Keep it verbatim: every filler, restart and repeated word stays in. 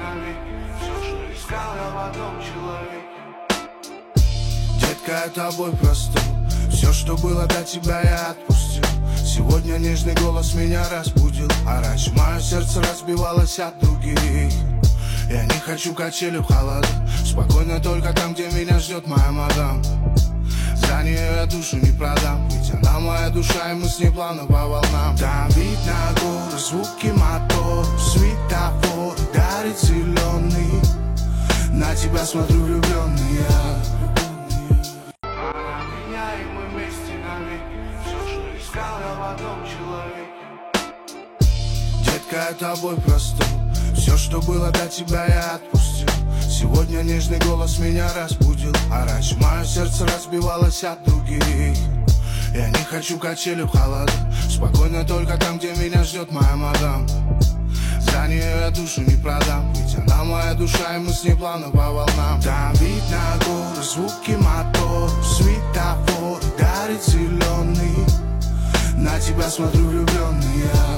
навеки. Все, что искал я в одном человеке. Детка, я тобой простыл. Все, что было до тебя, я отпустил. Сегодня нежный голос меня разбудил. А раньше мое сердце разбивалось от других. Я не хочу качели в холода. Спокойно только там, где меня ждет моя мадам. За нее я душу не продам. Ведь она моя душа, и мы с ней плавно по волнам. Там видно горы, звуки мотор, светофор дарит зеленый. На тебя смотрю влюбленный я. Она меня, и мы вместе навеки. Все, что искал я в одном человеке. Детка, я тобой простыл. Все, что было до тебя, я отпустил. Сегодня нежный голос меня разбудил. А раньше мое сердце разбивалось от других. Я не хочу качели в холода. Спокойно только там, где меня ждет моя мадам. За нее я душу не продам. Ведь она моя душа, и мы с ней плавно по волнам. Там видно горы, звуки мотор, светофор дарит зеленый. На тебя смотрю влюбленный я.